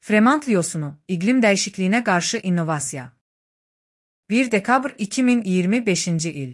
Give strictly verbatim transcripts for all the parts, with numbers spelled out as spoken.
Fremantle yosunu, iqlim dəyişikliyinə qarşı innovasiya. bir dekabr iki min iyirmi beşinci il.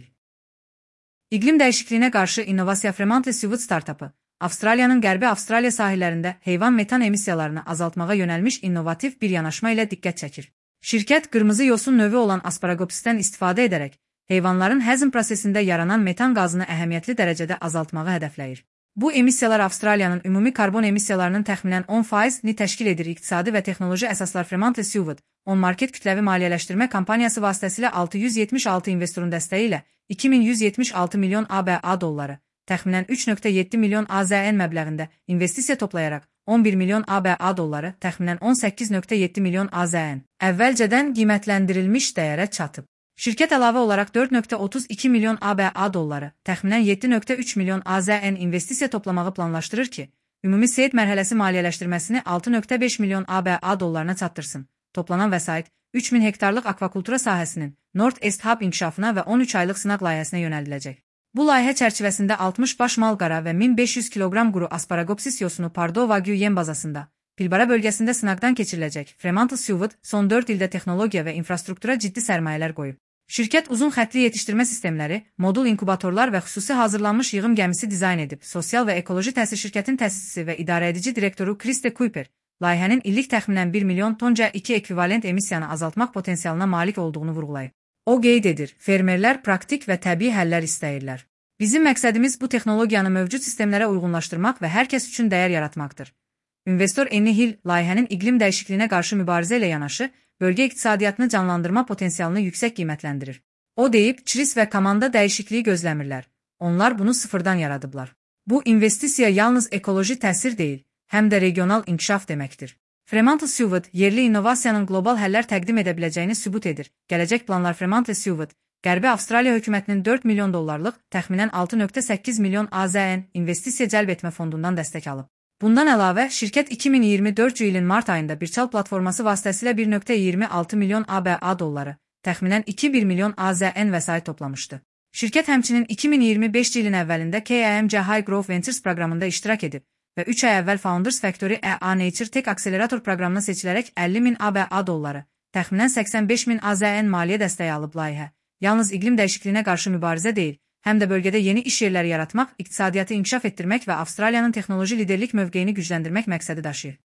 İqlim dəyişikliyinə qarşı innovasiya Fremantle Seafood startapı, Avstraliyanın Qərbi Avstraliya sahillərində heyvan metan emissiyalarını azaltmağa yönəlmiş innovativ bir yanaşma ilə diqqət çəkir. Şirkət, qırmızı yosun növü olan asparagopsisdən istifadə edərək, heyvanların həzm prosesində yaranan metan qazını əhəmiyyətli dərəcədə azaltmağı hədəfləyir. Bu emissiyalar Avstraliyanın ümumi karbon emissiyalarının təxminən on faizini təşkil edir. İqtisadi və texnoloji əsaslar Fremantle Seafood, on market kütləvi maliyyələşdirmə kampaniyası vasitəsilə altı yüz yetmiş altı investorun dəstəyi ilə iki min yüz yetmiş altı milyon A B A dolları, təxminən üç nöqtə yeddi milyon A Z N məbləğində investisiya toplayaraq on bir milyon A B A dolları, təxminən on səkkiz nöqtə yeddi milyon A Z N əvvəlcədən qiymətləndirilmiş dəyərə çatıb. Şirkət əlavə olaraq dörd nöqtə otuz iki milyon A B A dolları, təxminən yeddi nöqtə üç milyon A Z N investisiya toplamağı planlaşdırır ki, ümumi seyid mərhələsi maliyyələşdirməsini altı nöqtə beş milyon A B A dollarına çatdırsın. Toplanan vəsait üç min hektarlıq akvakultura sahəsinin North East Hub inkişafına və on üç aylıq sınaq layihəsinə yönəldiləcək. Bu layihə çərçivəsində altmış baş mal-qara və min beş yüz kiloqram quru asparagopsis yosunu Pardo Wagyu yem bazasında Pilbara bölgəsində sınaqdan keçiriləcək. Fremantle Seafood son dörd ildə texnologiya və infrastruktura ciddi sərmayələr qoyub. Şirkət uzun xəttli yetişdirmə sistemləri, modul inkubatorlar və xüsusi hazırlanmış yığım gəmisi dizayn edib. Sosial və ekoloji təsir şirkətin təsisçisi və idarəedici direktoru Kriste Kuiper, layihənin illik təxminən bir milyon ton C O iki ekvivalent emissiyanı azaltmaq potensialına malik olduğunu vurğulayıb. O qeyd edir, fermerlər praktik və təbii həllər istəyirlər. Bizim məqsədimiz bu texnologiyanı mövcud sistemlərə uyğunlaşdırmaq və hər kəs üçün dəyər yaratmaqdır. İnvestor Annie Hill, layihənin iqlim dəyişikliyinə qarşı mübarizə ilə yanaşı, bölgə iqtisadiyyatını canlandırma potensialını yüksək qiymətləndirir. O deyib, Chris və komanda dəyişikliyi gözləmirlər. Onlar bunu sıfırdan yaradıblar. Bu investisiya yalnız ekoloji təsir deyil, həm də regional inkişaf deməkdir. Fremantle Seafood, yerli innovasiyanın qlobal həllər təqdim edə biləcəyini sübut edir. Gələcək planlar Fremantle Seafood, Qərbi Avstraliya hökumətinin dörd milyon dollarlıq, təxminən altı nöqtə səkkiz milyon A Z N investisiya cəlb etmə fondundan dəstək alıb. Bundan əlavə, şirkət iki min iyirmi dördüncü ilin mart ayında Birçal platforması vasitəsilə bir nöqtə iyirmi altı milyon A B A dolları, təxminən iki nöqtə bir milyon A Z N vəsait toplamışdı. Şirkət həmçinin iki min iyirmi beşinci ilin əvvəlində K I M C High Growth Ventures proqramında iştirak edib və üç ay əvvəl Founders Factory E A Nature Tech akselerator proqramına seçilərək əlli min A B A dolları, təxminən səksən beş min A Z N maliyyə dəstəyi alıb. Layihə yalnız iqlim dəyişikliyinə qarşı mübarizə deyil, həm də bölgədə yeni iş yerləri yaratmaq, iqtisadiyyatı inkişaf etdirmək və Avstraliyanın texnoloji liderlik mövqeyini gücləndirmək məqsədi daşıyır.